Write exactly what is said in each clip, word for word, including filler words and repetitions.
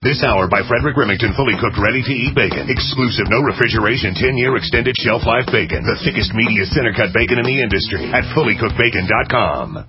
This hour by Frederick Remington, fully cooked, ready-to-eat bacon. Exclusive, no refrigeration, ten-year extended shelf life bacon. The thickest, meatiest center-cut bacon in the industry at fully cooked bacon dot com.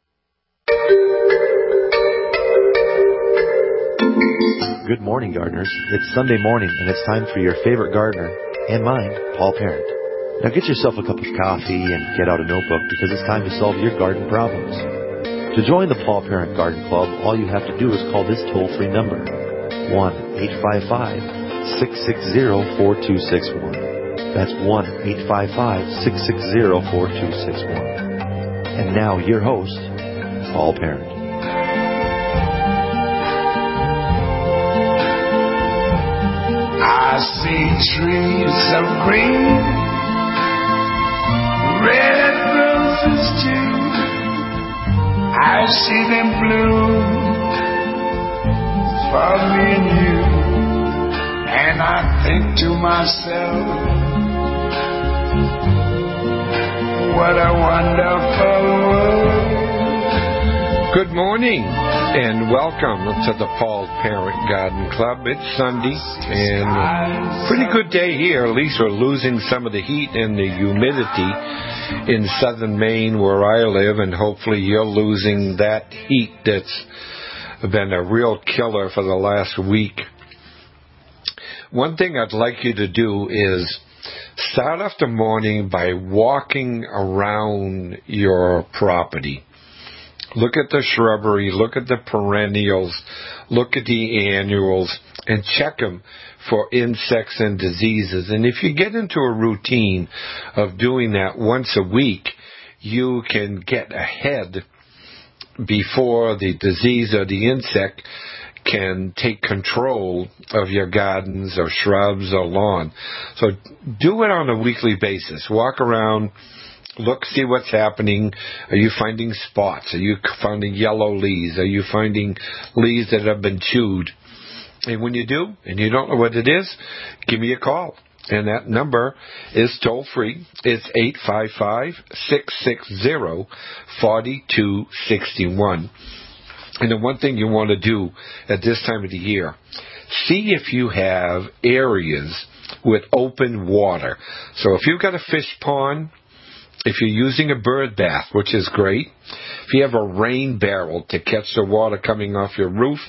Good morning, gardeners. It's Sunday morning, and it's time for your favorite gardener, and mine, Paul Parent. Now get yourself a cup of coffee and get out a notebook because it's time to solve your garden problems. To join the Paul Parent Garden Club, all you have to do is call this toll-free number, one eight five five, six six zero, four two six one. That's one eight five five, six six zero, four two six one. And now, your host, Paul Parent. I see trees of green, red roses too. I see them bloom for me and you. And I think to myself, what a wonderful world. Good morning and welcome to the Paul Parent Garden Club. It's Sunday and pretty good day here. At least we're losing some of the heat and the humidity in southern Maine where I live, and hopefully you're losing that heat that's been a real killer for the last week. One thing I'd like you to do is start off the morning by walking around your property. Look at the shrubbery, look at the perennials, look at the annuals, and check them for insects and diseases. And if you get into a routine of doing that once a week, you can get ahead before the disease or the insect can take control of your gardens or shrubs or lawn. So do it on a weekly basis. Walk around. Look, see what's happening. Are you finding spots? Are you finding yellow leaves? Are you finding leaves that have been chewed? And when you do, and you don't know what it is, give me a call. And that number is toll-free. It's eight five five, six six zero, four two six one. And the one thing you want to do at this time of the year, see if you have areas with open water. So if you've got a fish pond, if you're using a bird bath, which is great, if you have a rain barrel to catch the water coming off your roof,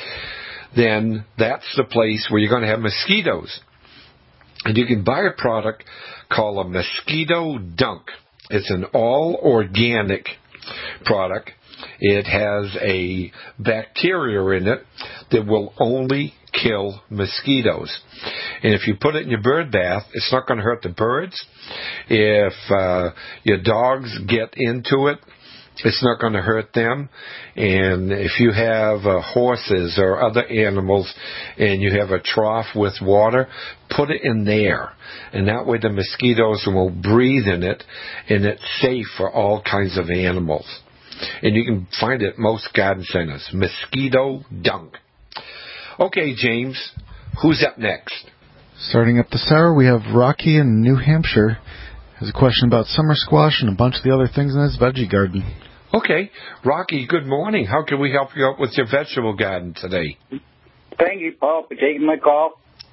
then that's the place where you're going to have mosquitoes. And you can buy a product called a Mosquito Dunk. It's an all-organic product. It has a bacteria in it that will only kill mosquitoes. And if you put it in your bird bath, it's not going to hurt the birds. If uh, your dogs get into it, it's not going to hurt them. And if you have uh, horses or other animals and you have a trough with water, put it in there. And that way the mosquitoes will breathe in it, and it's safe for all kinds of animals. And you can find it at most garden centers. Mosquito Dunk. Okay, James, who's up next? Starting up this hour, we have Rocky in New Hampshire. Has a question about summer squash and a bunch of the other things in his veggie garden. Okay. Rocky, good morning. How can we help you out with your vegetable garden today? Thank you, Paul, for taking my call.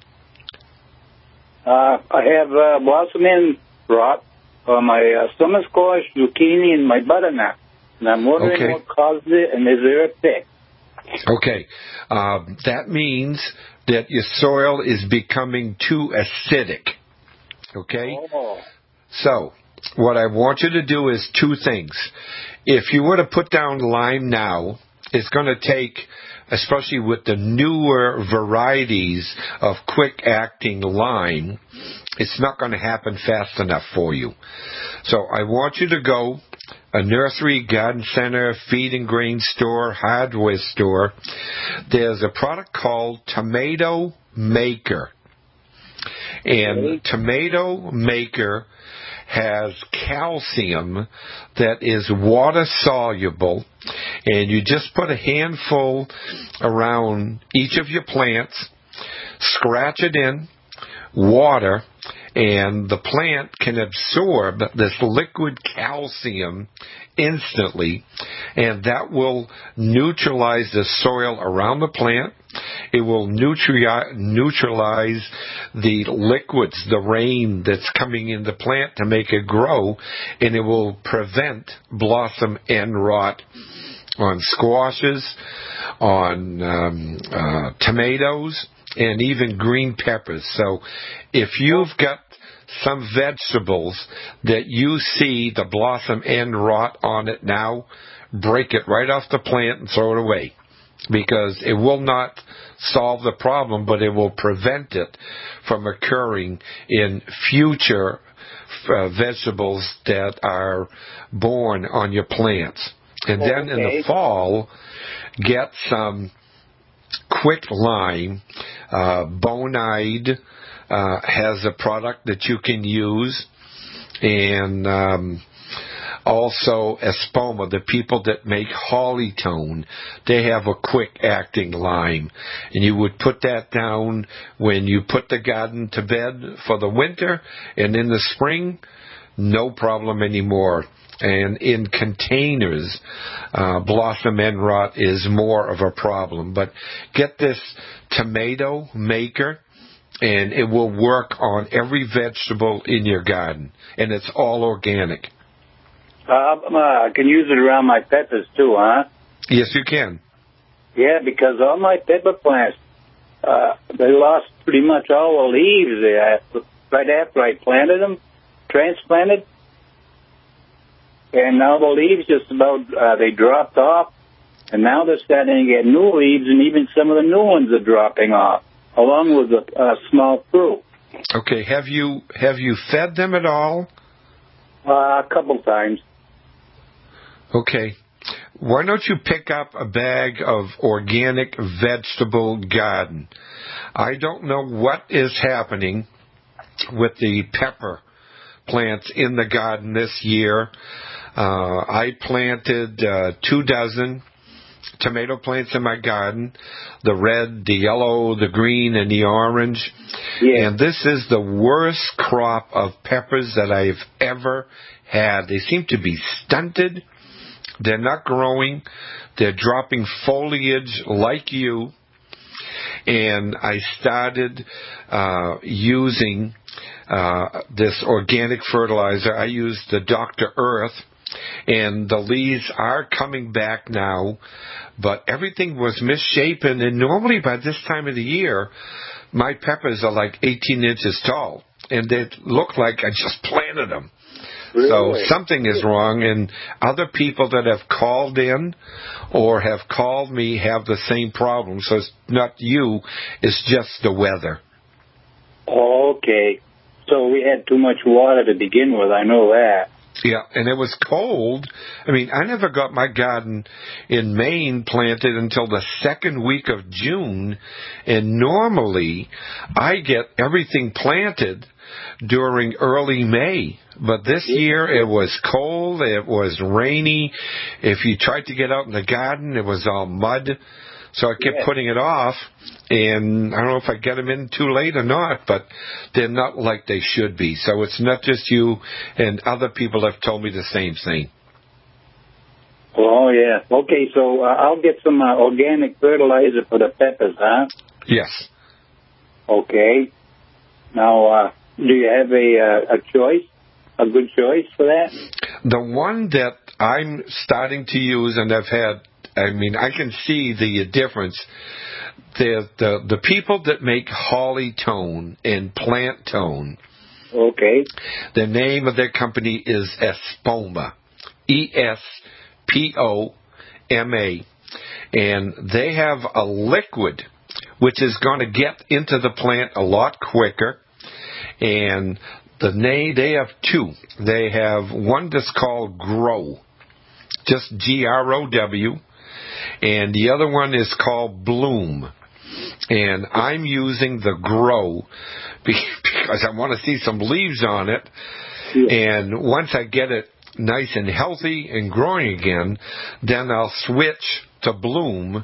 Uh, I have uh, blossoming rot on my uh, summer squash, zucchini, and my butternut. And I'm wondering okay. what caused it, and is there a fix? Okay. Uh, that means that your soil is becoming too acidic. Okay? Oh. So, what I want you to do is two things. If you were to put down lime now, it's going to take, especially with the newer varieties of quick-acting lime, it's not going to happen fast enough for you. So I want you to go a nursery, garden center, feed and grain store, hardware store. There's a product called Tomato Maker. And Tomato Maker has calcium that is water soluble, and you just put a handful around each of your plants, scratch it in, water, and the plant can absorb this liquid calcium instantly, and that will neutralize the soil around the plant. It will nutri- neutralize the liquids, the rain that's coming in the plant to make it grow, and it will prevent blossom end rot on squashes, on um, uh, tomatoes, and even green peppers. So if you've got some vegetables that you see the blossom end rot on it now, break it right off the plant and throw it away, because it will not solve the problem, but it will prevent it from occurring in future uh, vegetables that are born on your plants. And then in the fall, get some quick lime. Uh, Bonide uh, has a product that you can use, and um, also Espoma, the people that make Hollytone, they have a quick-acting lime. And you would put that down when you put the garden to bed for the winter, and in the spring, no problem anymore. And in containers, uh, blossom end rot is more of a problem. But get this tomato maker, and it will work on every vegetable in your garden. And it's all organic. Uh, I can use it around my peppers too, huh? Yes, you can. Yeah, because all my pepper plants, uh, they lost pretty much all the leaves there right after I planted them, transplanted. And now the leaves just about, uh, they dropped off. And now they're starting to get new leaves, and even some of the new ones are dropping off, along with the uh, small fruit. Okay, have you have you fed them at all? Uh, a couple times. Okay. Why don't you pick up a bag of organic vegetable garden? I don't know what is happening with the pepper plants in the garden this year. Uh, I planted uh, two dozen tomato plants in my garden, the red, the yellow, the green, and the orange. Yeah. And this is the worst crop of peppers that I've ever had. They seem to be stunted. They're not growing. They're dropping foliage like you. And I started uh, using uh, this organic fertilizer. I used the Doctor Earth, and the leaves are coming back now, but everything was misshapen. And normally by this time of the year, my peppers are like eighteen inches tall, and they look like I just planted them. Really? So something is wrong, and other people that have called in or have called me have the same problem. So it's not you, it's just the weather. Okay. So we had too much water to begin with, I know that. Yeah, and it was cold. I mean, I never got my garden in Maine planted until the second week of June, and normally I get everything planted during early May. But this year it was cold, it was rainy. If you tried to get out in the garden, it was all mud. So I kept yeah. putting it off, and I don't know if I get them in too late or not, but they're not like they should be. So it's not just you, and other people have told me the same thing. Oh, yeah. Okay, so uh, I'll get some uh, organic fertilizer for the peppers, huh? Yes. Okay. Now, uh, do you have a, uh, a choice, a good choice for that? The one that I'm starting to use, and I've had, I mean, I can see the difference. The the the people that make Hollytone and Plant Tone. Okay. The name of their company is Espoma, E S P O M A, and they have a liquid which is going to get into the plant a lot quicker. And the name, they have two. They have one that's called Grow, just G R O W. And the other one is called Bloom. And I'm using the Grow because I want to see some leaves on it. Yeah. And once I get it nice and healthy and growing again, then I'll switch to Bloom.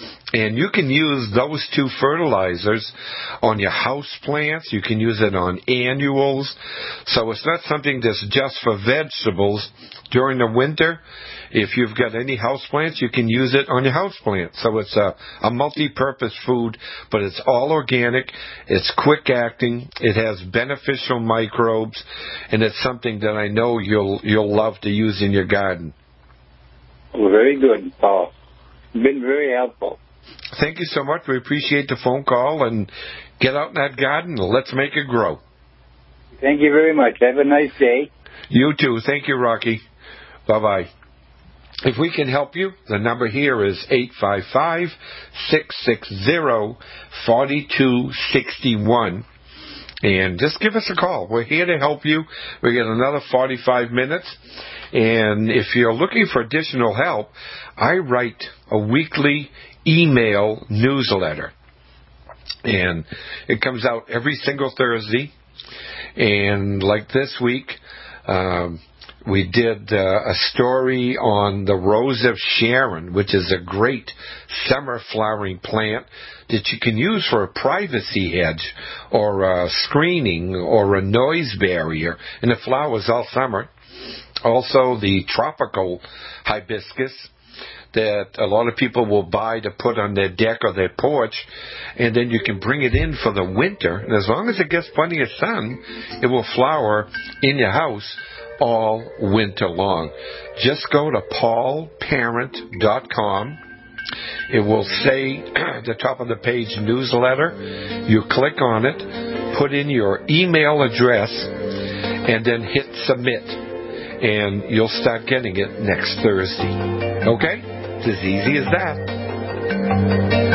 And you can use those two fertilizers on your house plants. You can use it on annuals. So it's not something that's just for vegetables during the winter. If you've got any house plants, you can use it on your house plants. So it's a, a multi-purpose food, but it's all organic. It's quick acting. It has beneficial microbes, and it's something that I know you'll you'll love to use in your garden. Well, very good, Paul. Been very helpful. Thank you so much. We appreciate the phone call, and get out in that garden and let's make it grow. Thank you very much. Have a nice day. You too. Thank you, Rocky. Bye-bye. If we can help you, the number here is eight five five, six six zero, four two six one. And just give us a call. We're here to help you. We get another forty-five minutes. And if you're looking for additional help, I write a weekly email newsletter. And it comes out every single Thursday. And like this week, um, we did uh, a story on the Rose of Sharon, which is a great summer flowering plant that you can use for a privacy hedge or a screening or a noise barrier, and it flowers all summer. Also, the tropical hibiscus that a lot of people will buy to put on their deck or their porch, and then you can bring it in for the winter. And as long as it gets plenty of sun, it will flower in your house all winter long. Just go to paul parent dot com. It will say at the top of the page newsletter. You click on it, put in your email address, and then hit submit. And you'll start getting it next Thursday. Okay? It's as easy as that.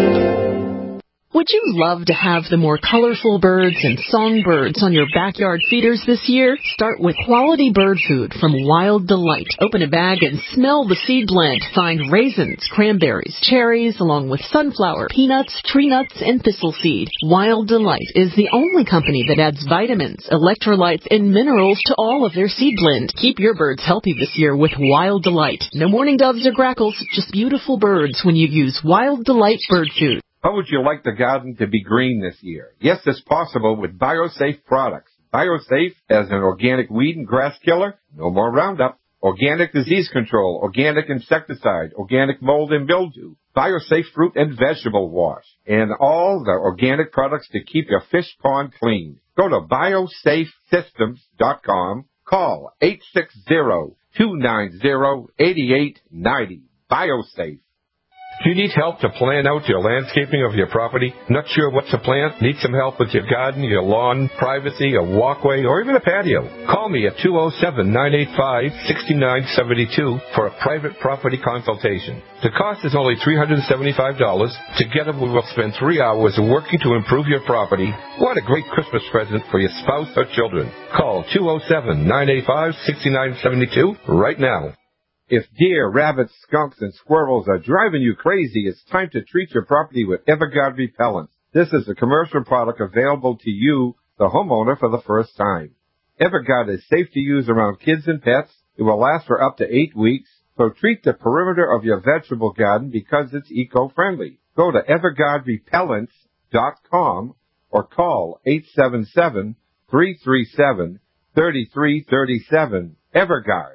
Would you love to have the more colorful birds and songbirds on your backyard feeders this year? Start with quality bird food from Wild Delight. Open a bag and smell the seed blend. Find raisins, cranberries, cherries, along with sunflower, peanuts, tree nuts, and thistle seed. Wild Delight is the only company that adds vitamins, electrolytes, and minerals to all of their seed blend. Keep your birds healthy this year with Wild Delight. No mourning doves or grackles, just beautiful birds when you use Wild Delight bird food. How would you like the garden to be green this year? Yes, it's possible with BioSafe products. BioSafe as an organic weed and grass killer, no more Roundup. Organic disease control, organic insecticide, organic mold and mildew. BioSafe fruit and vegetable wash. And all the organic products to keep your fish pond clean. Go to biosafe systems dot com. Call eight six zero, two nine zero, eight eight nine zero. BioSafe. Do you need help to plan out your landscaping of your property? Not sure what to plant? Need some help with your garden, your lawn, privacy, a walkway, or even a patio? Call me at two oh seven, nine eight five, six nine seven two for a private property consultation. The cost is only three hundred seventy-five dollars. Together we will spend three hours working to improve your property. What a great Christmas present for your spouse or children. Call two oh seven, nine eight five, six nine seven two right now. If deer, rabbits, skunks, and squirrels are driving you crazy, it's time to treat your property with Everguard Repellent. This is a commercial product available to you, the homeowner, for the first time. Everguard is safe to use around kids and pets. It will last for up to eight weeks. So treat the perimeter of your vegetable garden because it's eco-friendly. Go to everguard repellents dot com or call eight seven seven, three three seven, three three three seven. Everguard.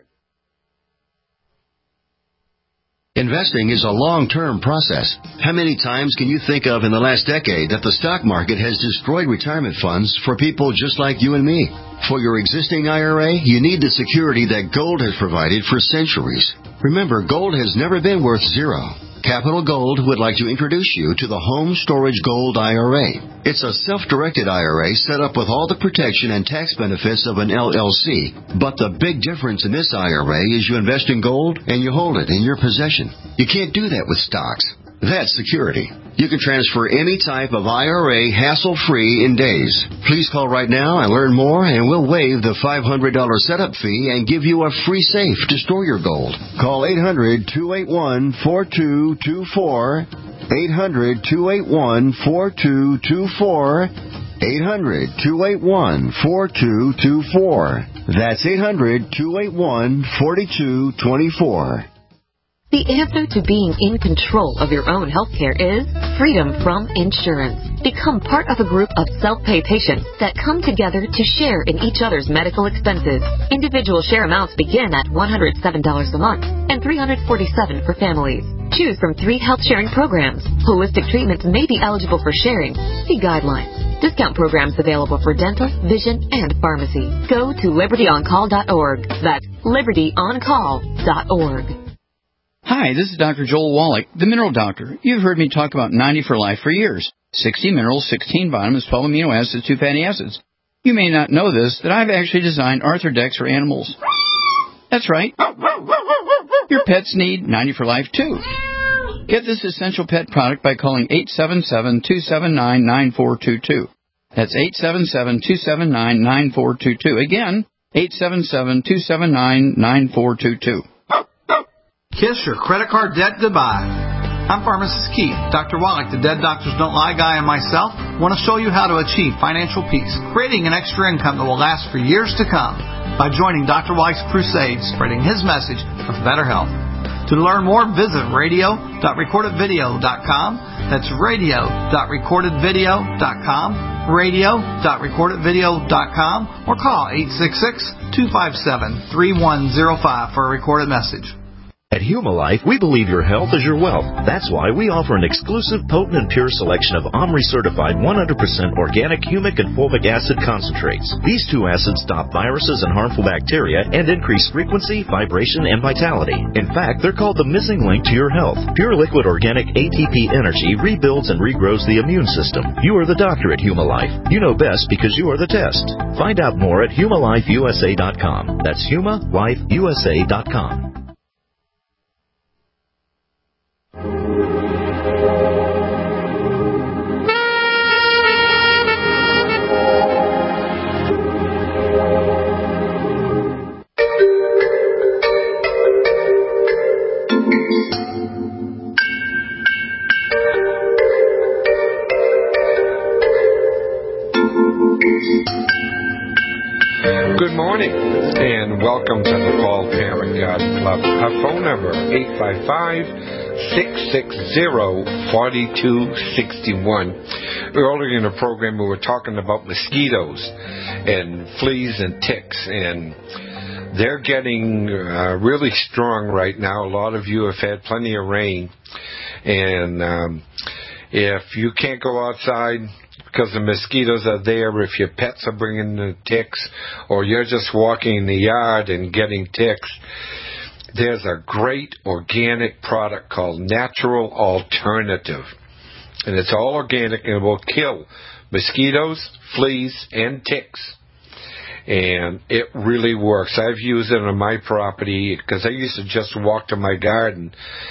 Investing is a long-term process. How many times can you think of in the last decade that the stock market has destroyed retirement funds for people just like you and me? For your existing I R A, you need the security that gold has provided for centuries. Remember, gold has never been worth zero. Capital Gold would like to introduce you to the Home Storage Gold I R A. It's a self-directed I R A set up with all the protection and tax benefits of an L L C. But the big difference in this I R A is you invest in gold and you hold it in your possession. You can't do that with stocks. That's security. You can transfer any type of I R A hassle-free in days. Please call right now and learn more, and we'll waive the five hundred dollars setup fee and give you a free safe to store your gold. Call eight hundred, two eight one, four two two four, eight hundred, two eight one, four two two four, eight hundred, two eight one, four two two four. That's eight hundred, two eight one, four two two four. The answer to being in control of your own health care is freedom from insurance. Become part of a group of self-pay patients that come together to share in each other's medical expenses. Individual share amounts begin at one hundred seven dollars a month and three hundred forty-seven dollars for families. Choose from three health sharing programs. Holistic treatments may be eligible for sharing. See guidelines. Discount programs available for dental, vision, and pharmacy. Go to liberty on call dot org. That's liberty on call dot org. Hi, this is Doctor Joel Wallach, the Mineral Doctor. You've heard me talk about ninety for Life for years. sixty minerals, sixteen vitamins, twelve amino acids, two fatty acids. You may not know this, that I've actually designed Arthrodex for animals. That's right. Your pets need ninety for Life, too. Get this essential pet product by calling eight seven seven, two seven nine, nine four two two. That's eight seven seven, two seven nine, nine four two two. Again, eight seven seven, two seven nine, nine four two two. Kiss your credit card debt goodbye. I'm Pharmacist Keith. Doctor Wallach, the Dead Doctors Don't Lie guy, and myself want to show you how to achieve financial peace, creating an extra income that will last for years to come by joining Doctor Wallach's crusade, spreading his message of better health. To learn more, visit radio dot recorded video dot com. That's radio dot recorded video dot com, radio dot recorded video dot com, or call eight six six, two five seven, three one zero five for a recorded message. At Humalife, we believe your health is your wealth. That's why we offer an exclusive, potent, and pure selection of OMRI-certified one hundred percent organic humic and fulvic acid concentrates. These two acids stop viruses and harmful bacteria and increase frequency, vibration, and vitality. In fact, they're called the missing link to your health. Pure liquid organic A T P energy rebuilds and regrows the immune system. You are the doctor at Humalife. You know best because you are the test. Find out more at Humalife U S A dot com. That's Humalife U S A dot com. Good morning, and welcome to the Paul Parent Garden Club. Our phone number, eight five five, six six zero, four two six one. Earlier in the program, we were talking about mosquitoes and fleas and ticks, and they're getting uh, really strong right now. A lot of you have had plenty of rain, and um, if you can't go outside because the mosquitoes are there, if your pets are bringing the ticks, or you're just walking in the yard and getting ticks, there's a great organic product called Natural Alternative. And it's all organic and it will kill mosquitoes, fleas, and ticks. And it really works. I've used it on my property because I used to just walk to my garden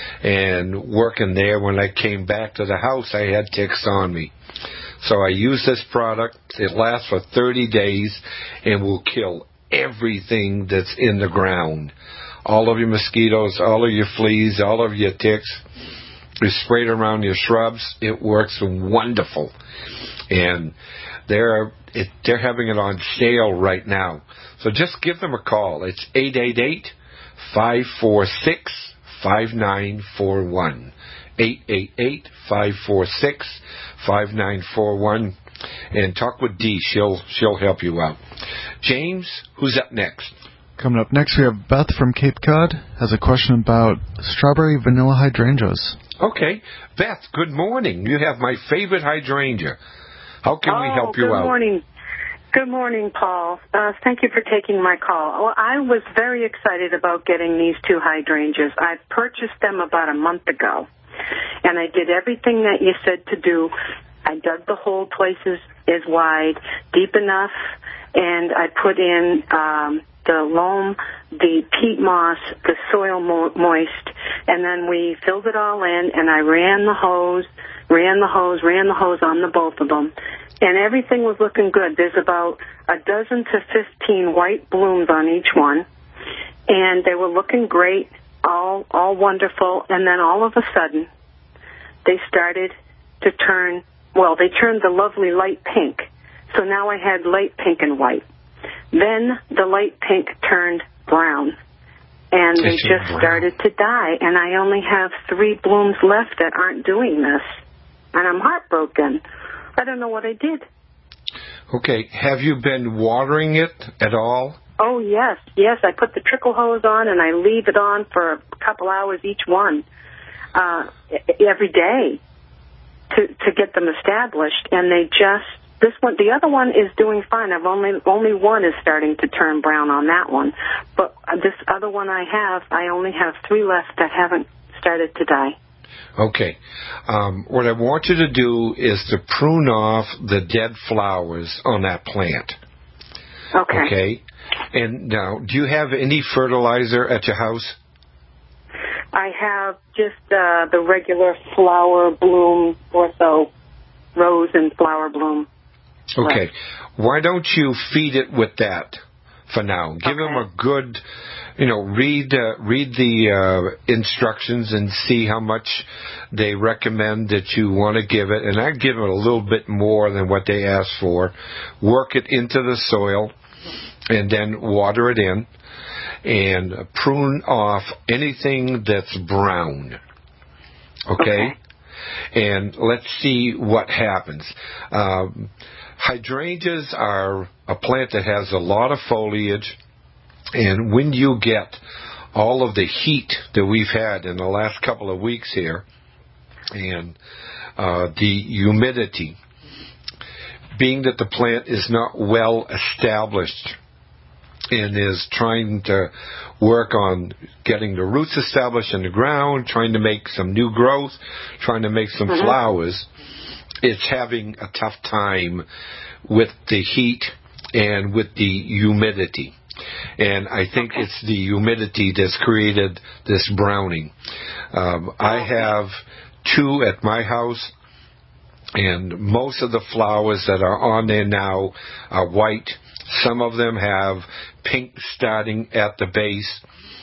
and work in there. When I came back to the house, I had ticks on me. So I use this product. It lasts for thirty days and will kill everything that's in the ground. All of your mosquitoes, all of your fleas, all of your ticks. You spray it around your shrubs. It works wonderful. And they're, it, they're having it on sale right now. So just give them a call. It's eight eight eight, five four six, five nine four one. eight eight eight, five four six, five nine four one, and talk with Dee. She'll she'll help you out. James, who's up next? Coming up next, we have Beth from Cape Cod has a question about strawberry vanilla hydrangeas. Okay, Beth. Good morning. You have my favorite hydrangea. How can oh, we help you good out? Good morning. Good morning, Paul. Uh, thank you for taking my call. Well, I was very excited about getting these two hydrangeas. I purchased them about a month ago. And I did everything that you said to do. I dug the hole places as wide, deep enough, and I put in um, the loam, the peat moss, the soil mo- moist, and then we filled it all in, and I ran the hose, ran the hose, ran the hose on the both of them, and everything was looking good. There's about a dozen to fifteen white blooms on each one, and they were looking great. All all wonderful, and then all of a sudden, they started to turn, well, they turned the lovely light pink. So now I had light pink and white. Then the light pink turned brown. and they It's just brown. started to die. And I only have three blooms left that aren't doing this, and I'm heartbroken. I don't know what I did. Okay, have you been watering it at all? Oh, yes, yes. I put the trickle hose on, and I leave it on for a couple hours each one uh, every day to to get them established. And they just, this one, the other one is doing fine. I've only, only one is starting to turn brown on that one. But this other one I have, I only have three left that haven't started to die. Okay. Um, what I want you to do is to prune off the dead flowers on that plant. Okay. Okay. And now, do you have any fertilizer at your house? I have just uh, the regular flower bloom ortho, rose and flower bloom. Okay. Right. Why don't you feed it with that for now? Give Okay. them a good, you know, read uh, read the uh, instructions and see how much they recommend that you want to give it. And I give it a little bit more than what they ask for. Work it into the soil and then water it in and prune off anything that's brown. Okay? Okay. And let's see what happens. Um, hydrangeas are a plant that has a lot of foliage, and when you get all of the heat that we've had in the last couple of weeks here, and uh, the humidity, being that the plant is not well established and is trying to work on getting the roots established in the ground, trying to make some new growth, trying to make some Mm-hmm. flowers, it's having a tough time with the heat and with the humidity. And I think Okay. it's the humidity that's created this browning. Um, I have two at my house, and most of the flowers that are on there now are white. Some of them have pink starting at the base.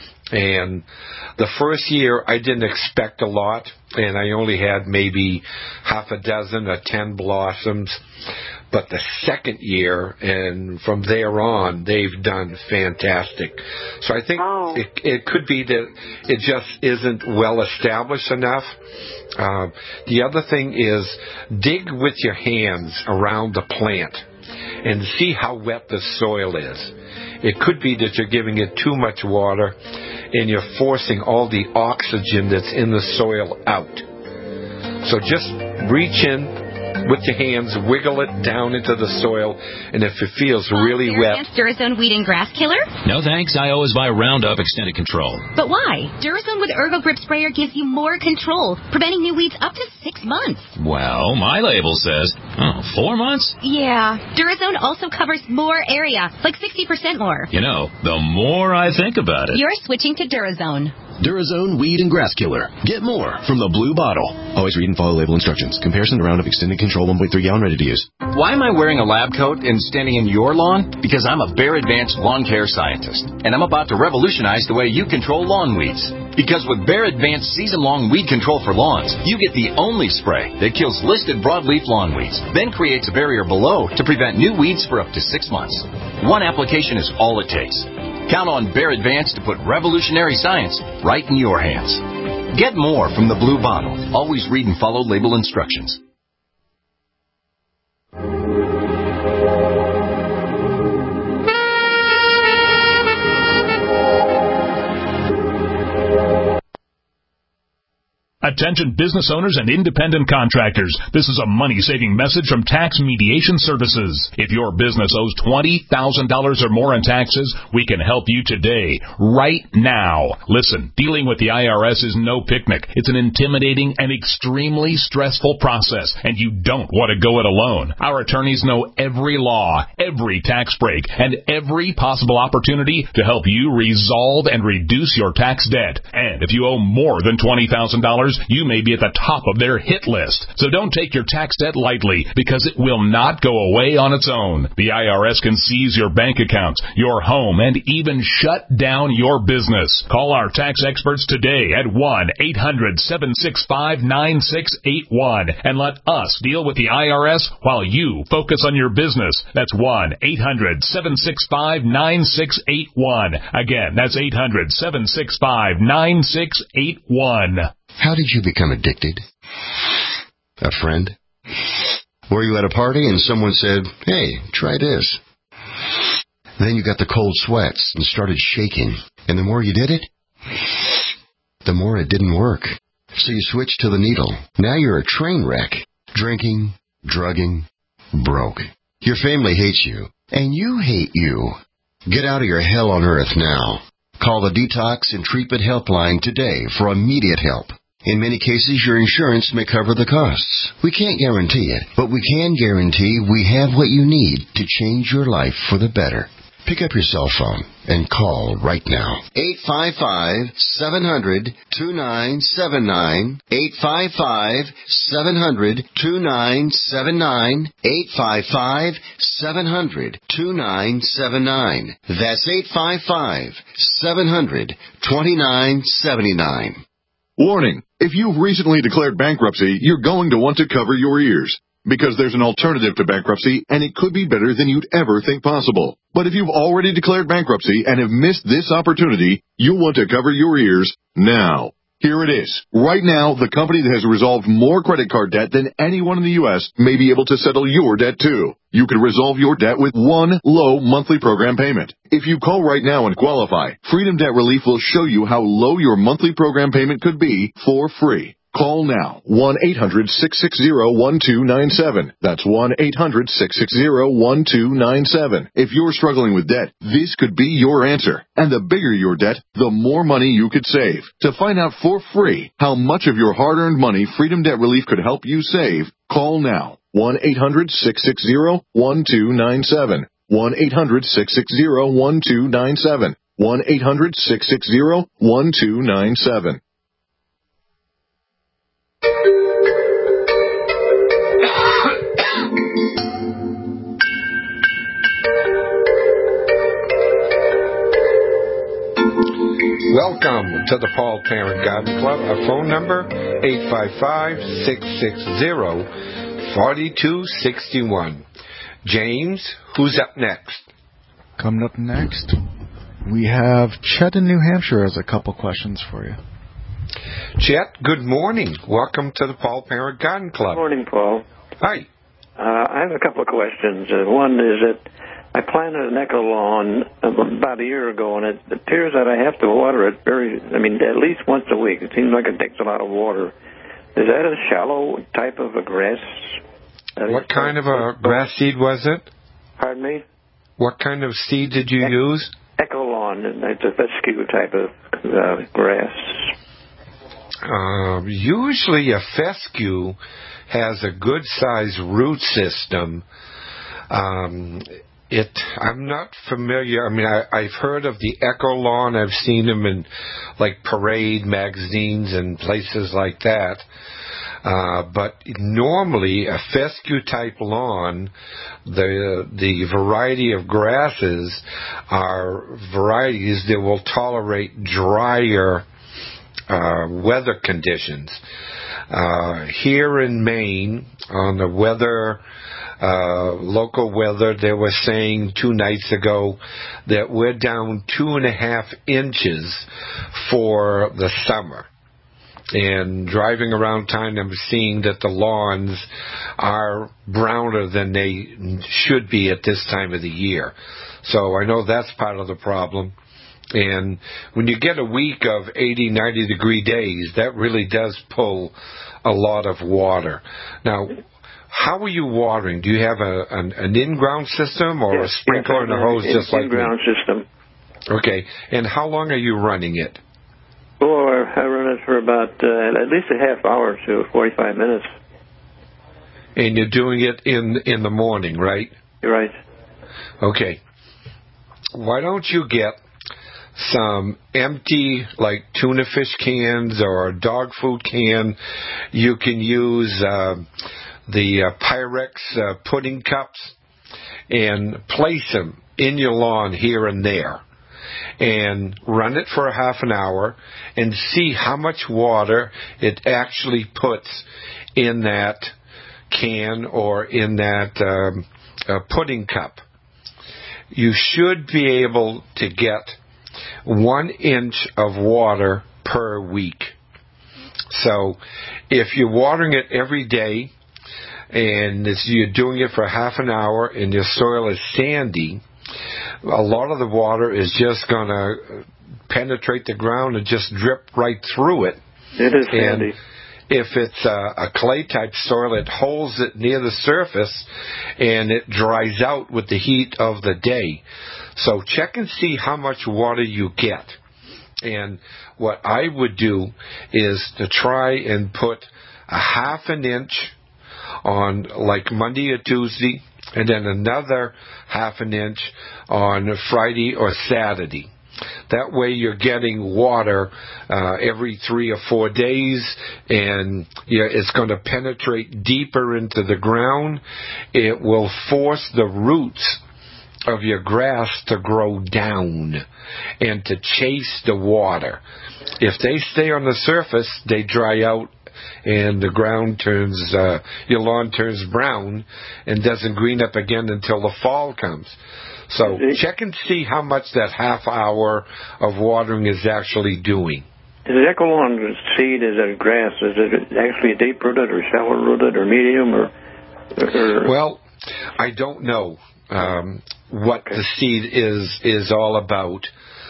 And the first year I didn't expect a lot, and I only had maybe half a dozen or ten blossoms. But the second year, and from there on, they've done fantastic. So I think Oh. it, it could be that it just isn't well established enough. Uh, the other thing is dig with your hands around the plant and see how wet the soil is. It could be that you're giving it too much water and you're forcing all the oxygen that's in the soil out. So just reach in with your hands, wiggle it down into the soil, and if it feels really wet... Durazone Weed and Grass Killer? No thanks, I always buy Roundup Extended Control. But why? Durazone with Ergo Grip Sprayer gives you more control, preventing new weeds up to six months. Well, my label says, oh, four months? Yeah. Durazone also covers more area, like sixty percent more. You know, the more I think about it... You're switching to Durazone. Durazone Weed and Grass Killer. Get more from the blue bottle. Always read and follow label instructions. Comparison to Roundup Extended Control one point three gallon ready to use. Why am I wearing a lab coat and standing in your lawn? Because I'm a Bayer Advanced Lawn Care Scientist, and I'm about to revolutionize the way you control lawn weeds. Because with Bayer Advanced Season-Long Weed Control for Lawns, you get the only spray that kills listed broadleaf lawn weeds, then creates a barrier below to prevent new weeds for up to six months. One application is all it takes. Count on Bayer Advanced to put revolutionary science right in your hands. Get more from the blue bottle. Always read and follow label instructions. Attention business owners and independent contractors. This is a money-saving message from Tax Mediation Services. If your business owes twenty thousand dollars or more in taxes, we can help you today, right now. Listen, dealing with the I R S is no picnic. It's an intimidating and extremely stressful process, and you don't want to go it alone. Our attorneys know every law, every tax break, and every possible opportunity to help you resolve and reduce your tax debt. And if you owe more than twenty thousand dollars, you may be at the top of their hit list. So don't take your tax debt lightly, because it will not go away on its own. The I R S can seize your bank accounts, your home, and even shut down your business. Call our tax experts today at one eight hundred seven six five nine six eight one and let us deal with the I R S while you focus on your business. That's one eight hundred seven six five nine six eight one. Again, that's eight hundred seven six five nine six eight one. How did you become addicted? A friend? Were you at a party and someone said, "Hey, try this"? Then you got the cold sweats and started shaking. And the more you did it, the more it didn't work. So you switched to the needle. Now you're a train wreck. Drinking, drugging, broke. Your family hates you, and you hate you. Get out of your hell on earth now. Call the Detox and Treatment Helpline today for immediate help. In many cases, your insurance may cover the costs. We can't guarantee it, but we can guarantee we have what you need to change your life for the better. Pick up your cell phone and call right now. eight five five, seven hundred, two nine seven nine. eight five five, seven hundred, two nine seven nine. eight five five, seven hundred, two nine seven nine. That's eight five five, seven hundred, two nine seven nine. Warning, if you've recently declared bankruptcy, you're going to want to cover your ears, because there's an alternative to bankruptcy, and it could be better than you'd ever think possible. But if you've already declared bankruptcy and have missed this opportunity, you'll want to cover your ears now. Here it is. Right now, the company that has resolved more credit card debt than anyone in the U S may be able to settle your debt too. You can resolve your debt with one low monthly program payment. If you call right now and qualify, Freedom Debt Relief will show you how low your monthly program payment could be for free. Call now, one eight hundred six six zero one two nine seven. That's one eight hundred six six zero one two nine seven. If you're struggling with debt, this could be your answer. And the bigger your debt, the more money you could save. To find out for free how much of your hard-earned money Freedom Debt Relief could help you save, call now, one eight hundred six six zero one two nine seven. one eight hundred six six zero one two nine seven. one eight hundred six six zero one two nine seven. Welcome to the Paul Parent Garden Club. Our phone number, eight five five, six six zero, four two six one. James, who's up next? Coming up next, we have Chet in New Hampshire has a couple questions for you. Chet, good morning. Welcome to the Paul Parent Garden Club. Good morning, Paul. Hi. Uh, I have a couple of questions. Uh, one is that I planted an echo lawn about a year ago, and it appears that I have to water it very, I mean, at least once a week. It seems like it takes a lot of water. Is that a shallow type of a grass? What kind of a grass seed was it? Pardon me? What kind of seed did you e- use? Echo lawn. It's a fescue type of uh, grass. Uh, usually a fescue has a good-sized root system. Um, it, I'm not familiar. I mean, I, I've heard of the Echo Lawn. I've seen them in, like, Parade magazines and places like that. Uh, but normally, a fescue-type lawn, the the variety of grasses are varieties that will tolerate drier uh, weather conditions. Uh, here in Maine, on the weather, uh, local weather, they were saying two nights ago that we're down two and a half inches for the summer. And driving around town, I'm seeing that the lawns are browner than they should be at this time of the year. So I know that's part of the problem. And when you get a week of eighty, ninety degree days, that really does pull a lot of water. Now, how are you watering? Do you have a, an, an in-ground system or yes, a sprinkler yes, and a hose in, just like in-ground system? Okay. And how long are you running it? Oh, I run it for about uh, at least a half hour to forty-five minutes. And you're doing it in in the morning, right? You're right. Okay. Why don't you get some empty, like tuna fish cans or dog food can. You can use uh, the uh, Pyrex uh, pudding cups and place them in your lawn here and there. And run it for a half an hour and see how much water it actually puts in that can or in that um, uh, pudding cup. You should be able to get one inch of water per week. So if you're watering it every day and it's, you're doing it for half an hour and your soil is sandy, a lot of the water is just going to penetrate the ground and just drip right through it. It is and handy. If it's a, a clay-type soil, it holds it near the surface and it dries out with the heat of the day. So check and see how much water you get. And what I would do is to try and put a half an inch on like Monday or Tuesday, and then another half an inch on Friday or Saturday. That way you're getting water uh, every three or four days, and yeah, it's going to penetrate deeper into the ground. It will force the roots of your grass to grow down and to chase the water. If they stay on the surface, they dry out and the ground turns, uh, your lawn turns brown and doesn't green up again until the fall comes. So check and see how much that half hour of watering is actually doing. Is Echelon seed, is it grass? Is it actually deep-rooted or shallow-rooted or medium? or? or well, I don't know um, what okay. the seed is is all about,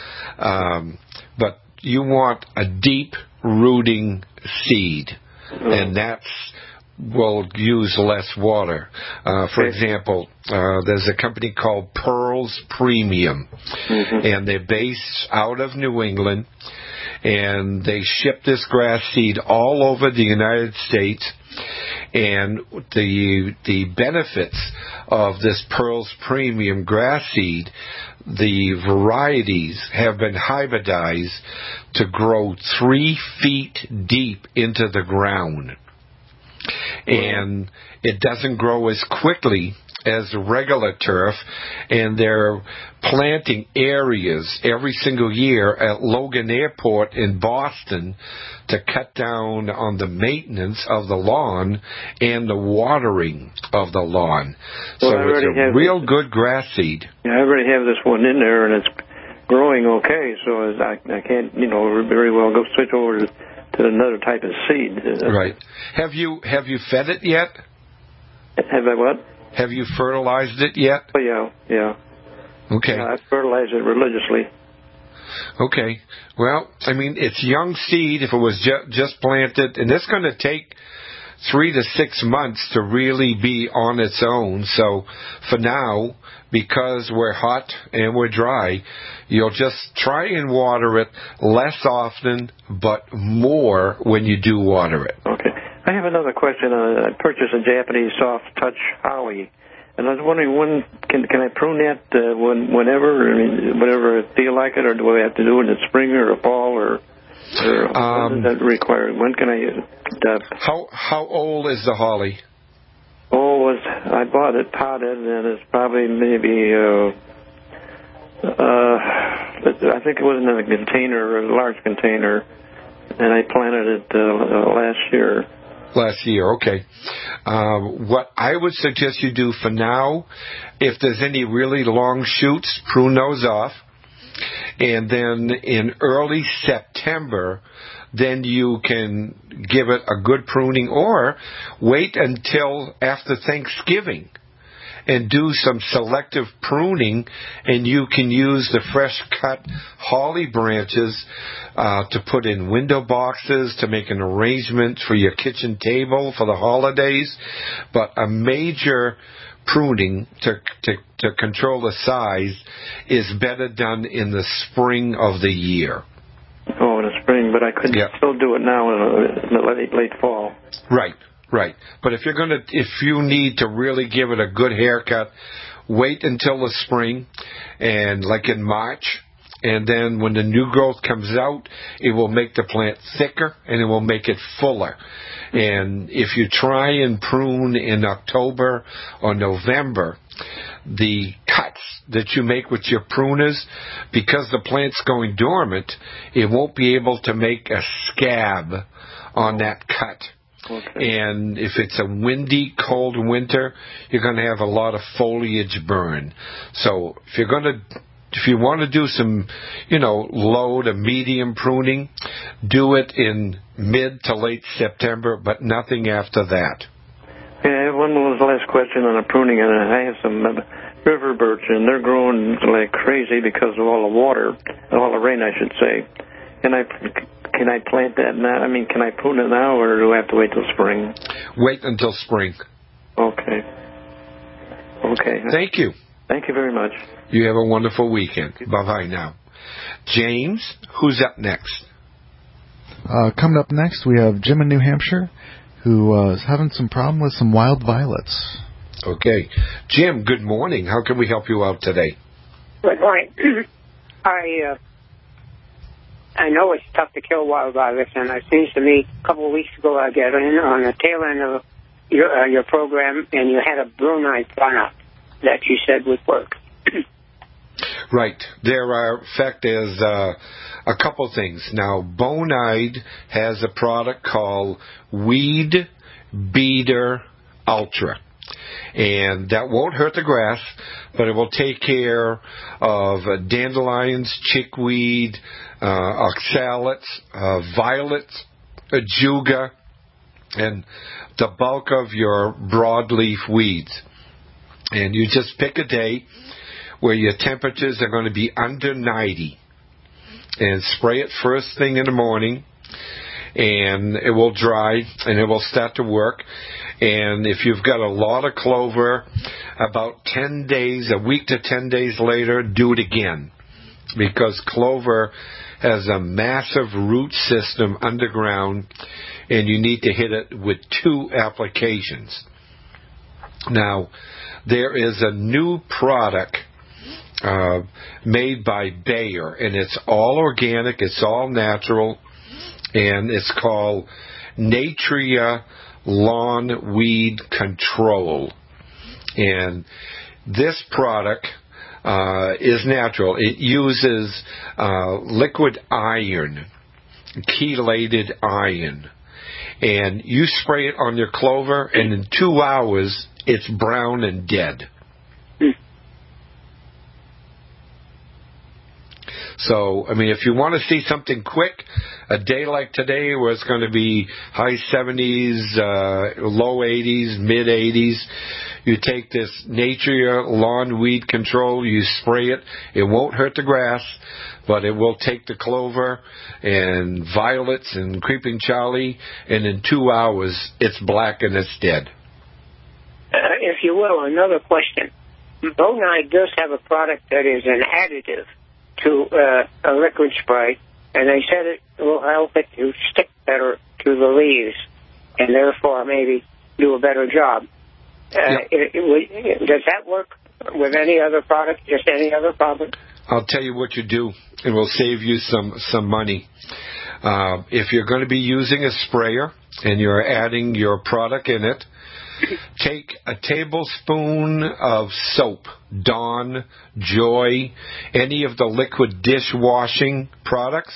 um, but you want a deep-rooting seed, oh. and that's will use less water. Uh, for okay. example, uh, there's a company called Pearls Premium, mm-hmm. and they're based out of New England, and they ship this grass seed all over the United States. And the the benefits of this Pearls Premium grass seed, the varieties have been hybridized to grow three feet deep into the ground. And it doesn't grow as quickly as regular turf, and they're planting areas every single year at Logan Airport in Boston to cut down on the maintenance of the lawn and the watering of the lawn. Well, so it's a real this, good grass seed. Yeah, I already have this one in there, and it's growing okay, so I, I can't, you know, very well go switch over to, to another type of seed. Right. Have you have you fed it yet? Have I what? Have you fertilized it yet? Oh, yeah, yeah. Okay. Yeah, I fertilize it religiously. Okay. Well, I mean, it's young seed if it was ju- just planted, and it's going to take three to six months to really be on its own. So for now, because we're hot and we're dry, you'll just try and water it less often, but more when you do water it. Okay. I have another question. Uh, I purchased a Japanese soft touch holly, and I was wondering when can can I prune that uh, when whenever I mean, whenever I feel like it, or do I have to do it in the spring or the fall, or, or um, what does that require? When can I? Uh, how how old is the holly? Oh, was I bought it potted, and it's probably maybe uh, uh, I think it was in a container, a large container, and I planted it uh, last year. Last year, okay. Um, what I would suggest you do for now, if there's any really long shoots, prune those off. And then in early September, then you can give it a good pruning, or wait until after Thanksgiving and do some selective pruning, and you can use the fresh cut holly branches uh, to put in window boxes, to make an arrangement for your kitchen table for the holidays. But a major pruning to, to, to control the size is better done in the spring of the year. Oh, in the spring, but I could yeah. still do it now in the late, late fall. Right. Right. But if you're going to, if you need to really give it a good haircut, wait until the spring, and like in March, And then when the new growth comes out, it will make the plant thicker and it will make it fuller. And if you try and prune in October or November, the cuts that you make with your pruners, because the plant's going dormant, it won't be able to make a scab on that cut. Okay. And if it's a windy, cold winter, you're going to have a lot of foliage burn. So if you're going to If you want to do some, you know, low to medium pruning, do it in mid to late September, but nothing after that. Yeah, one was the last question on the pruning, and I have some river birch, and they're growing like crazy because of all the water, all the rain, I should say. Can I can I plant that now? I mean, can I prune it now, or do I have to wait till spring? Wait until spring. Okay. Okay. Thank you. Thank you very much. You have a wonderful weekend. Bye-bye now. James, who's up next? Uh, coming up next, we have Jim in New Hampshire, who uh, is having some problem with some wild violets. Okay. Jim, good morning. How can we help you out today? Good morning. I uh, I know it's tough to kill wild violets, and it seems to me a couple of weeks ago I got in on the tail end of your, uh, your program, and you had a brunite product that you said would work. Right. There are, in fact, there's uh, a couple things. Now, Bonide has a product called Weed Beater Ultra. And that won't hurt the grass, but it will take care of uh, dandelions, chickweed, uh, oxalates, uh, violets, ajuga, and the bulk of your broadleaf weeds. And you just pick a day where your temperatures are going to be under ninety, and spray it first thing in the morning, and it will dry and it will start to work. And if you've got a lot of clover, about ten days, a week to ten days later, do it again, because clover has a massive root system underground, and you need to hit it with two applications. Now, there is a new product uh, made by Bayer, and it's all organic, it's all natural, and it's called Natria Lawn Weed Control. And this product uh, is natural. It uses uh, liquid iron, chelated iron, and you spray it on your clover, and in two hours it's brown and dead. So, I mean, if you want to see something quick, a day like today where it's going to be high seventies, uh, low eighties, mid eighties, you take this Natria Lawn Weed Control, you spray it. It won't hurt the grass, but it will take the clover and violets and creeping Charlie, and in two hours it's black and it's dead. Uh, if you will, another question. Bonide does have a product that is an additive to uh, a liquid spray, and they said it will help it to stick better to the leaves and therefore maybe do a better job. Uh, yep. it, it, does that work with any other product, just any other product? I'll tell you what you do. It will save you some, some money. Uh, if you're going to be using a sprayer and you're adding your product in it, take a tablespoon of soap, Dawn, Joy, any of the liquid dishwashing products,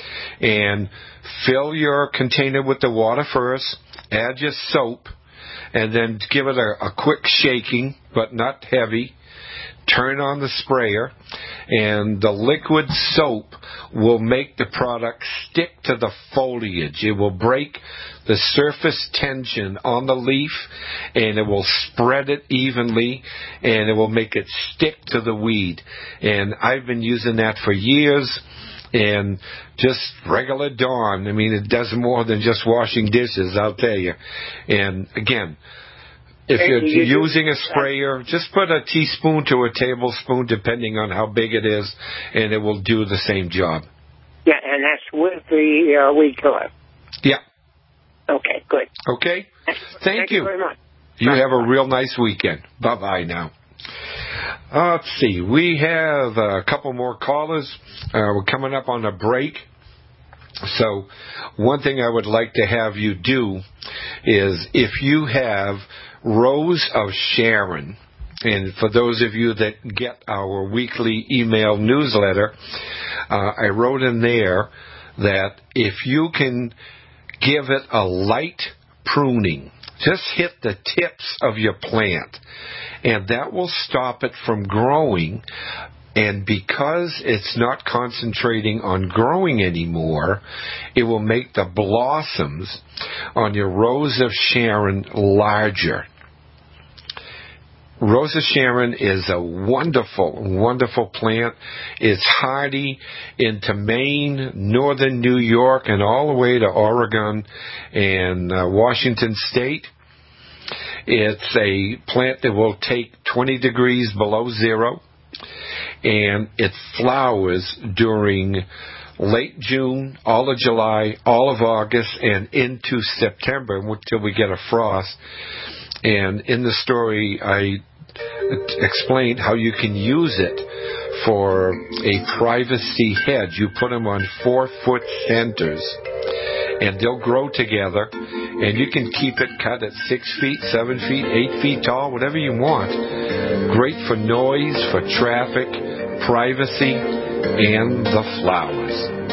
and fill your container with the water first, add your soap, and then give it a, a quick shaking, but not heavy. Turn on the sprayer, and the liquid soap will make the product stick to the foliage. It will break the surface tension on the leaf, and it will spread it evenly, and it will make it stick to the weed. And I've been using that for years, and just regular Dawn. I mean, it does more than just washing dishes, I'll tell you. And again, if you're using a sprayer, just put a teaspoon to a tablespoon, depending on how big it is, and it will do the same job. Yeah, and that's with the uh, weed killer. Yeah. Okay, good. Okay. Thank, Thank you. you very much. You have a real nice weekend. Bye-bye now. Uh, let's see. We have a couple more callers. Uh, we're coming up on a break. So one thing I would like to have you do is if you have Rose of Sharon, and for those of you that get our weekly email newsletter, uh, I wrote in there that if you can give it a light pruning, just hit the tips of your plant, and that will stop it from growing. And because it's not concentrating on growing anymore, it will make the blossoms on your Rose of Sharon larger. Rose of Sharon is a wonderful, wonderful plant. It's hardy into Maine, northern New York, and all the way to Oregon and uh, Washington State. It's a plant that will take twenty degrees below zero, and it flowers during late June, all of July, all of August, and into September until we get a frost. And in the story, I explained how you can use it for a privacy hedge. You put them on four-foot centers, and they'll grow together, and you can keep it cut at six feet, seven feet, eight feet tall, whatever you want. Great for noise, for traffic, privacy, and the flowers.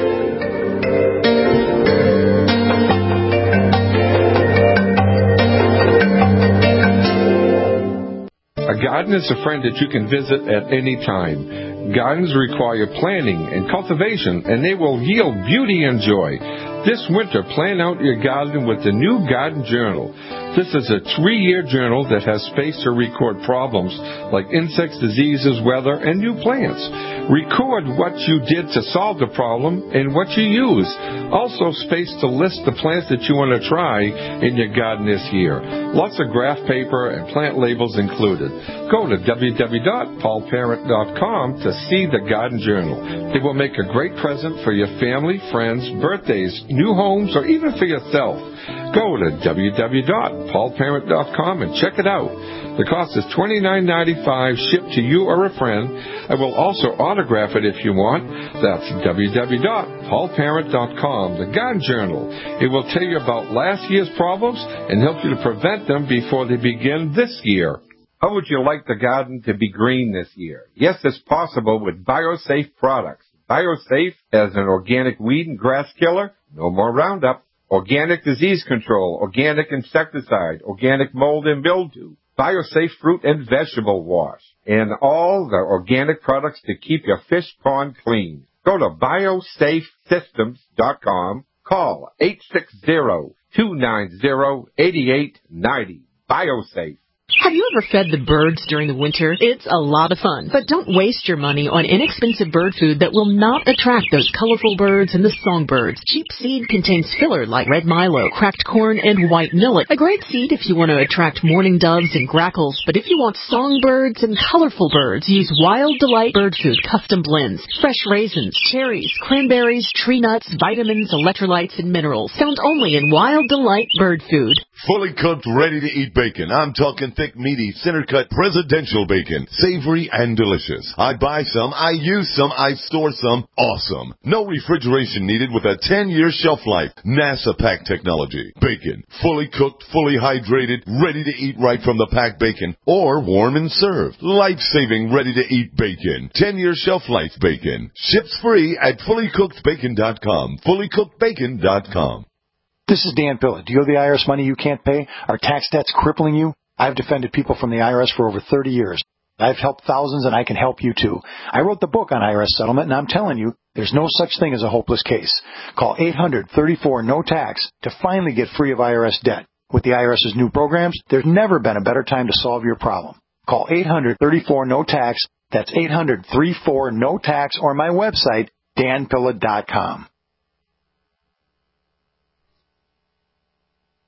A garden is a friend that you can visit at any time. Gardens require planning and cultivation, and they will yield beauty and joy. This winter, plan out your garden with the new Garden Journal. This is a three-year journal that has space to record problems like insects, diseases, weather, and new plants. Record what you did to solve the problem and what you use. Also space to list the plants that you want to try in your garden this year. Lots of graph paper and plant labels included. Go to w w w dot paul parent dot com to see the Garden Journal. It will make a great present for your family, friends, birthdays, new homes, or even for yourself. Go to w w w dot paul parent dot com and check it out. The cost is twenty-nine ninety-five, shipped to you or a friend. I will also autograph it if you want. That's w w w dot paul parent dot com, the Garden Journal. It will tell you about last year's problems and help you to prevent them before they begin this year. How would you like the garden to be green this year? Yes, it's possible with BioSafe products. BioSafe as an organic weed and grass killer, no more Roundup. Organic disease control, organic insecticide, organic mold and mildew, BioSafe fruit and vegetable wash, and all the organic products to keep your fish pond clean. Go to bio safe systems dot com. Call eight six zero, two nine zero, eight eight nine zero. BioSafe. Have you ever fed the birds during the winter? It's a lot of fun, but don't waste your money on inexpensive bird food that will not attract those colorful birds and the songbirds. Cheap seed contains filler like red milo, cracked corn, and white millet. A great seed if you want to attract mourning doves and grackles, but if you want songbirds and colorful birds, use Wild Delight Bird Food Custom Blends. Fresh raisins, cherries, cranberries, tree nuts, vitamins, electrolytes, and minerals. Found only in Wild Delight Bird Food. Fully cooked, ready-to-eat bacon. I'm talking thick, meaty, center-cut, presidential bacon. Savory and delicious. I buy some, I use some, I store some. Awesome. No refrigeration needed with a ten-year shelf life. NASA pack technology. Bacon. Fully cooked, fully hydrated, ready to eat right from the packed bacon. Or warm and served. Life-saving, ready-to-eat bacon. ten-year shelf life bacon. Ships free at fully cooked bacon dot com. fully cooked bacon dot com. This is Dan Pilla. Do you owe the I R S money you can't pay? Are tax debts crippling you? I've defended people from the I R S for over thirty years. I've helped thousands, and I can help you, too. I wrote the book on I R S settlement, and I'm telling you, there's no such thing as a hopeless case. Call eight hundred, thirty-four, no tax to finally get free of I R S debt. With the IRS's new programs, there's never been a better time to solve your problem. Call eight hundred, thirty-four, no tax. That's eight hundred, thirty-four, no tax, or my website, dan pilla dot com.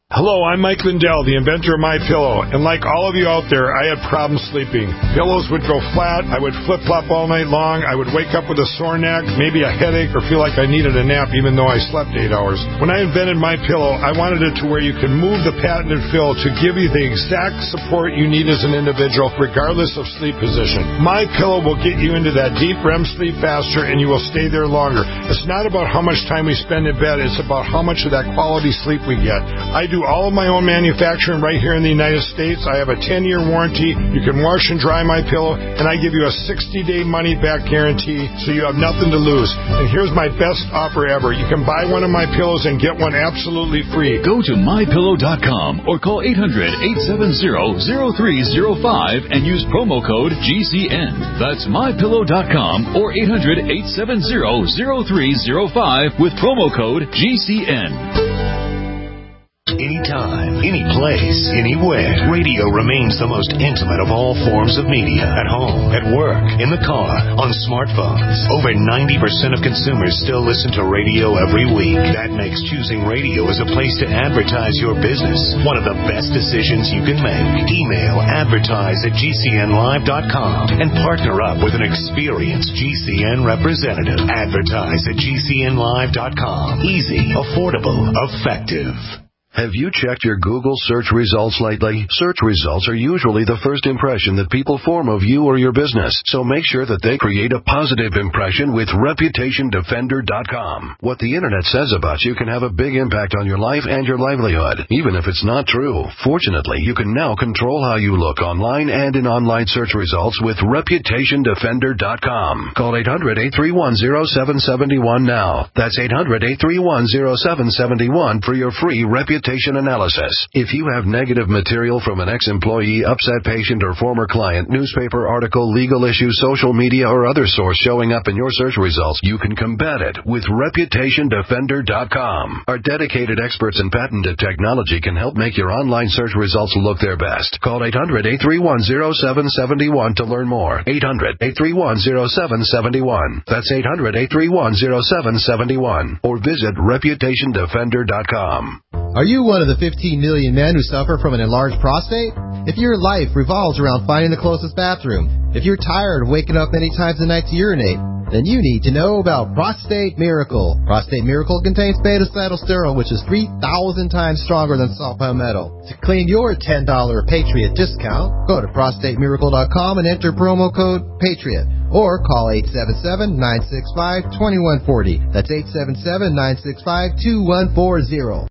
Hello, I'm Mike Lindell, the inventor of MyPillow, and like all of you out there, I had problems sleeping. Pillows would go flat, I would flip-flop all night long, I would wake up with a sore neck, maybe a headache, or feel like I needed a nap even though I slept eight hours. When I invented MyPillow, I wanted it to where you can move the patented fill to give you the exact support you need as an individual, regardless of sleep position. MyPillow will get you into that deep R E M sleep faster, and you will stay there longer. It's not about how much time we spend in bed, it's about how much of that quality sleep we get. I do all of my own manufacturing right here in the United States. I have a ten-year warranty. You can wash and dry my pillow, and I give you a sixty-day money-back guarantee, so you have nothing to lose. And here's my best offer ever. You can buy one of my pillows and get one absolutely free. Go to my pillow dot com or call eight hundred, eight seven zero, zero three zero five and use promo code G C N. That's my pillow dot com or eight hundred, eight seven zero, zero three zero five with promo code G C N. Anytime, any place, anywhere. Radio remains the most intimate of all forms of media. At home, at work, in the car, on smartphones. Over ninety percent of consumers still listen to radio every week. That makes choosing radio as a place to advertise your business one of the best decisions you can make. Email advertise at G C N live dot com and partner up with an experienced G C N representative. Advertise at G C N live dot com. Easy, affordable, effective. Have you checked your Google search results lately? Search results are usually the first impression that people form of you or your business, so make sure that they create a positive impression with reputation defender dot com. What the internet says about you can have a big impact on your life and your livelihood, even if it's not true. Fortunately, you can now control how you look online and in online search results with reputation defender dot com. Call eight hundred, eight three one, zero seven seven one now. That's eight hundred, eight three one, zero seven seven one for your free reputation analysis. If you have negative material from an ex-employee, upset patient, or former client, newspaper article, legal issue, social media, or other source showing up in your search results, you can combat it with reputation defender dot com. Our dedicated experts in patented technology can help make your online search results look their best. Call eight hundred, eight three one, zero seven seven one to learn more. eight hundred, eight three one, zero seven seven one. That's eight hundred, eight three one, zero seven seven one. Or visit reputation defender dot com. Are you one of the fifteen million men who suffer from an enlarged prostate? If your life revolves around finding the closest bathroom, if you're tired of waking up many times a night to urinate, then you need to know about Prostate Miracle. Prostate Miracle contains beta-cytosterol, which is three thousand times stronger than saw palmetto. To claim your ten dollars Patriot discount, go to prostate miracle dot com and enter promo code PATRIOT. Or call eight seven seven, nine six five, two one four zero. That's eight seven seven, nine six five, two one four zero.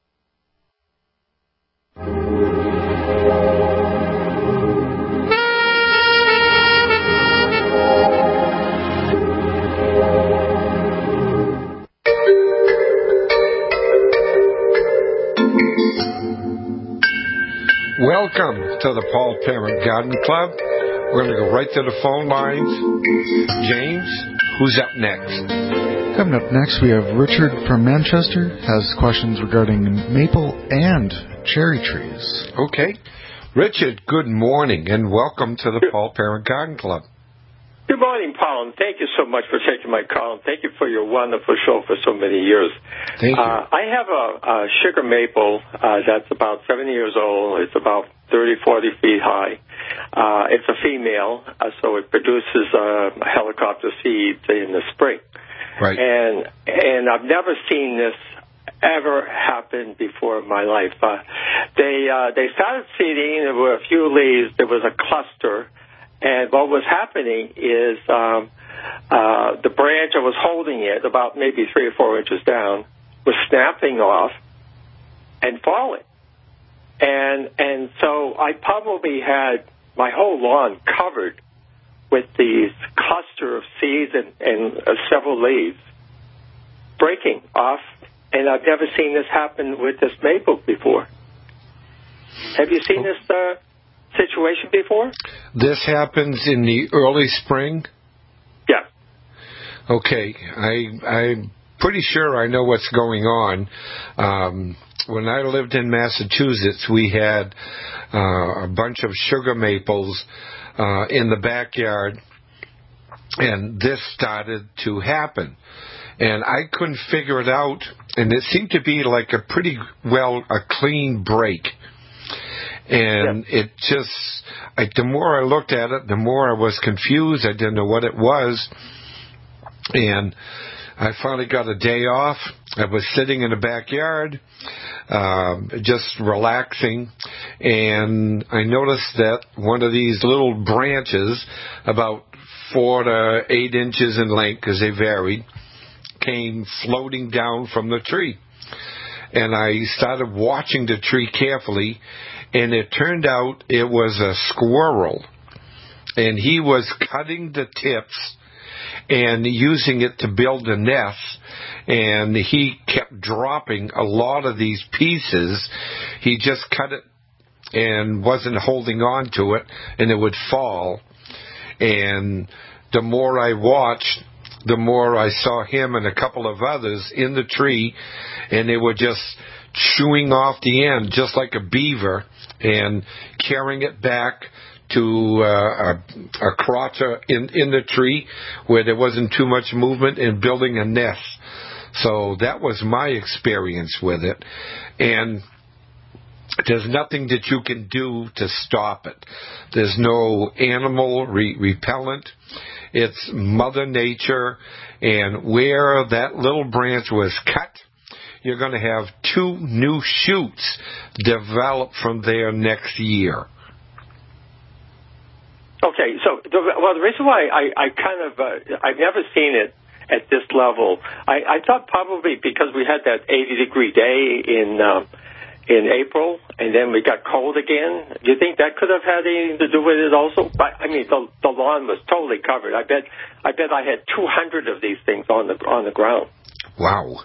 Welcome to the Paul Parent Garden Club. We're going to go right to the phone lines. James, who's up next? Coming up next, we have Richard from Manchester, has questions regarding maple and cherry trees. Okay. Richard, good morning, and welcome to the Paul Parent Garden Club. Good morning, Paul, and thank you so much for taking my call, and thank you for your wonderful show for so many years. Thank you. Uh, I have a, a sugar maple uh, that's about seven years old. It's about thirty, forty feet high. Uh, it's a female, uh, so it produces uh, helicopter seeds in the spring. Right. And and I've never seen this ever happen before in my life. Uh, they uh, they started seeding. There were a few leaves. There was a cluster. And what was happening is um, uh, the branch that was holding it, about maybe three or four inches down, was snapping off and falling. And and so I probably had my whole lawn covered with these cluster of seeds and, and uh, several leaves breaking off. And I've never seen this happen with this maple before. Have you seen this uh situation before? This happens in the early spring? Yeah. Okay. I, I'm pretty sure I know what's going on. Um, when I lived in Massachusetts, we had uh, a bunch of sugar maples uh, in the backyard, and this started to happen. and I couldn't figure it out, and it seemed to be like a pretty well, a clean break. And yeah. it just, I, the more I looked at it, the more I was confused. I didn't know what it was. And I finally got a day off. I was sitting in the backyard, um, just relaxing, and I noticed that one of these little branches, about four to eight inches in length, because they varied, came floating down from the tree. And I started watching the tree carefully, and it turned out it was a squirrel. And he was cutting the tips and using it to build a nest. And he kept dropping a lot of these pieces. He just cut it and wasn't holding on to it, and it would fall. And the more I watched, the more I saw him and a couple of others in the tree, and they were just chewing off the end, just like a beaver, and carrying it back to uh, a, a crotch in, in the tree where there wasn't too much movement, and building a nest. So that was my experience with it. And there's nothing that you can do to stop it. There's no animal re- repellent. It's Mother Nature. And where that little branch was cut, you're going to have two new shoots develop from there next year. Okay, so the, well, the reason why I, I kind of uh, I've never seen it at this level. I, I thought probably because we had that eighty degree day in uh, in April, and then we got cold again. Do you think that could have had anything to do with it also? But, I mean, the, the lawn was totally covered. I bet I bet I had two hundred of these things on the on the ground. Wow.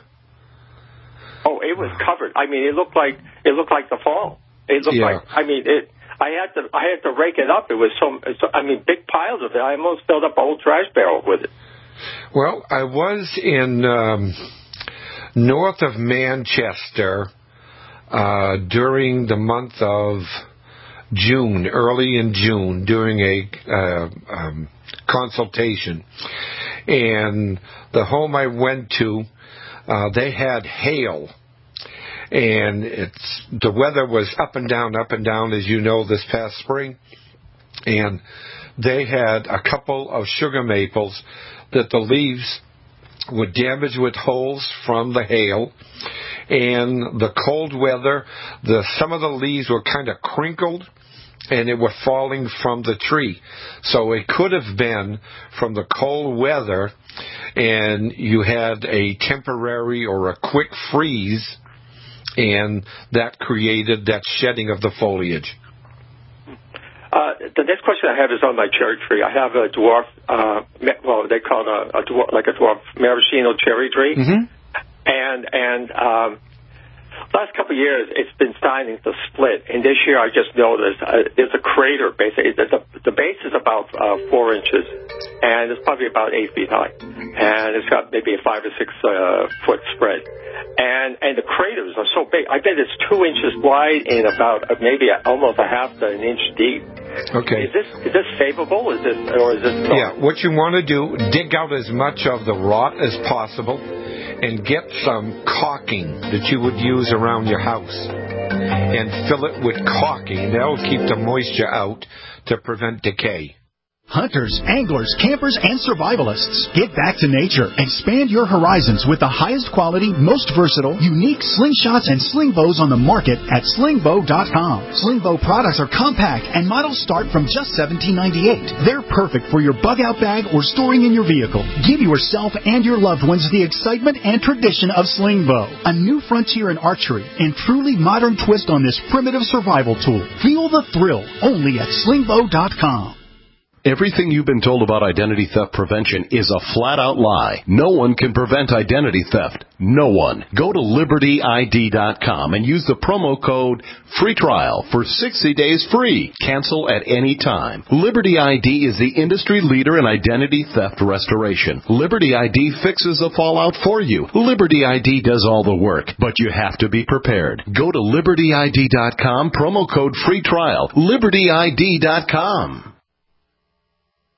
Oh, it was covered. I mean, it looked like it looked like the fall. It looked Yeah. like I mean it. I had to I had to rake it up. It was so, so I mean big piles of it. I almost filled up a whole trash barrel with it. Well, I was in um, north of Manchester uh, during the month of June, early in June, during a uh, um, consultation. And the home I went to, uh, they had hail. And it's the weather was up and down, up and down, as you know, this past spring. And they had a couple of sugar maples that the leaves were damaged with holes from the hail. And the cold weather, the some of the leaves were kind of crinkled, and it were falling from the tree. So it could have been from the cold weather, and you had a temporary or a quick freeze, and that created that shedding of the foliage. Uh, the next question I have is on my cherry tree. I have a dwarf, uh, well, they call it a, a dwarf, like a dwarf maraschino cherry tree. Mm-hmm. And, and, um, last couple of years, it's been starting to split. And this year, I just noticed uh, there's a crater, basically. The, the, the base is about uh, four inches, and it's probably about eight feet high. And it's got maybe a five or six uh, foot spread. And and the craters are so big. I bet it's two inches wide and about uh, maybe a, almost a half to an inch deep. Okay. Is this is this savable? Is this or is this? Not? Yeah. What you want to do, dig out as much of the rot as possible, and get some caulking that you would use around your house, and fill it with caulking. That'll keep the moisture out to prevent decay. Hunters, anglers, campers, and survivalists. Get back to nature. Expand your horizons with the highest quality, most versatile, unique slingshots and sling bows on the market at sling bow dot com. Sling bow products are compact and models start from just seventeen ninety-eight. They're perfect for your bug-out bag or storing in your vehicle. Give yourself and your loved ones the excitement and tradition of sling bow. A new frontier in archery and truly modern twist on this primitive survival tool. Feel the thrill only at sling bow dot com. Everything you've been told about identity theft prevention is a flat-out lie. No one can prevent identity theft. No one. Go to liberty I D dot com and use the promo code free trial for sixty days free. Cancel at any time. Liberty I D is the industry leader in identity theft restoration. Liberty I D fixes the fallout for you. Liberty I D does all the work, but you have to be prepared. Go to liberty I D dot com, promo code free trial. liberty I D dot com.